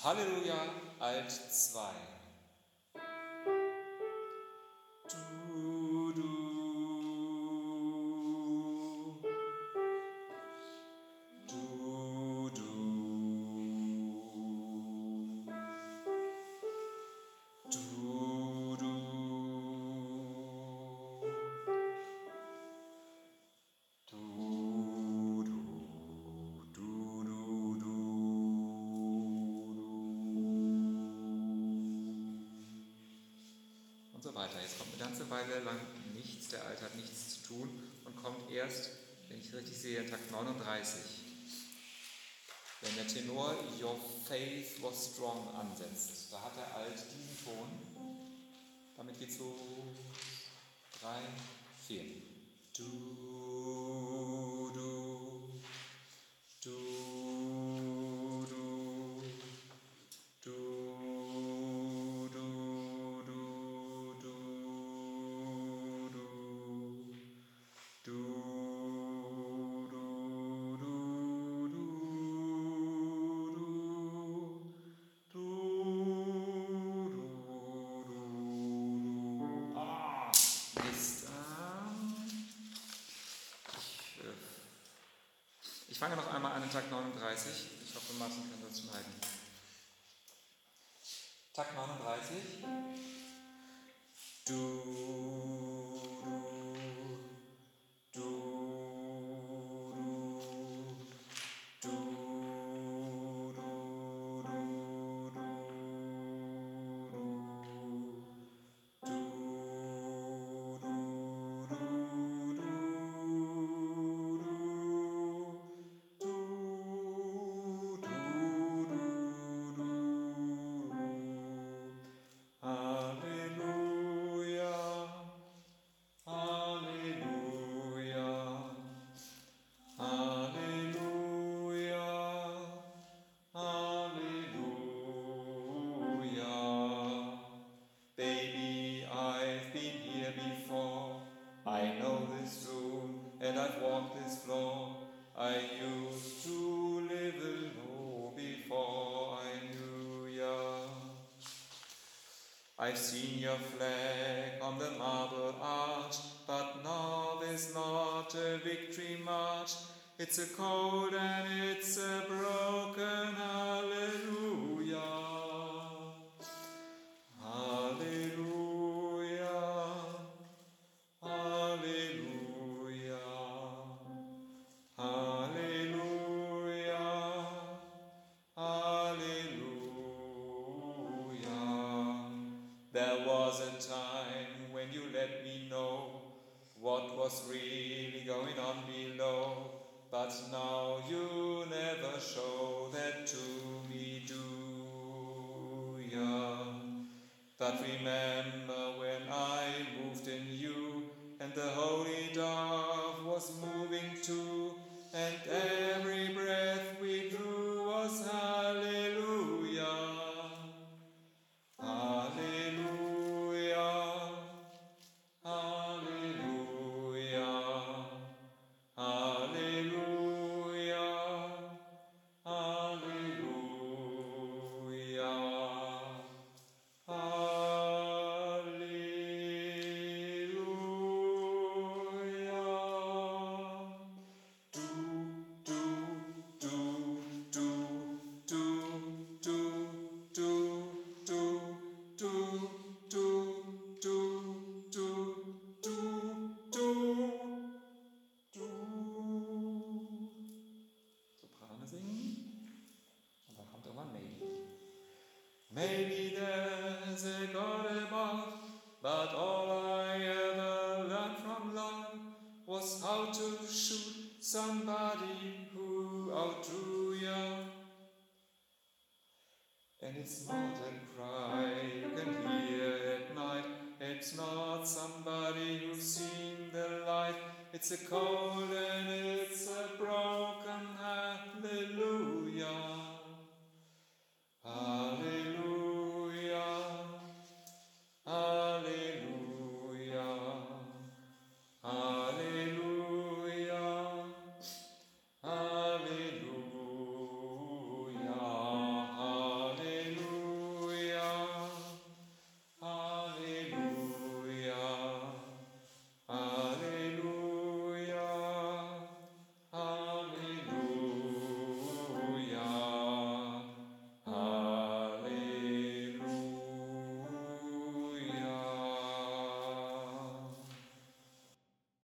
Halleluja, Alt 2. Du, du. Du, du. Du, du. Du, du. Du, du, du. Und so weiter. Jetzt kommt eine ganze Weile lang nichts, der Alt hat nichts zu tun und kommt erst, wenn ich richtig sehe, Takt 39. Wenn der Tenor Your faith was strong ansetzt, da hat der Alt diesen Ton. Damit geht's so 3, 4. Du, du, du, du, du, du, du, du, du. Ich fange noch einmal an in Takt 39. Ich hoffe, Martin kann das schneiden. Takt 39. Du, du, du, du, du, du, du, Baby, I've been here before. I know this room and I've walked this floor. I used to live alone before I knew ya. I've seen your flag on the marble arch, but now there's not a victory march. It's a cold and it's a broken hallelujah. Hallelujah, hallelujah, hallelujah, hallelujah. There was a time when you let me know what was really going on below, but now you never show that to me, do ya? But remember when I moved in you, and the holy dove was moving too, and every breath we drew was hallelujah. Hallelujah. Hallelujah. Hallelujah. Hallelujah. Hallelujah. Do, do, do, do, do, do, do, do, do, do, do, do, do, do. Soprane singen. Und dann kommt irgendwann Maybe. Maybe there's a God above, but all I ever learned from love was how to shoot somebody who outdrew you. And it's not a cry you can hear at night. It's not somebody who's seen the light. It's a cold and it's a broken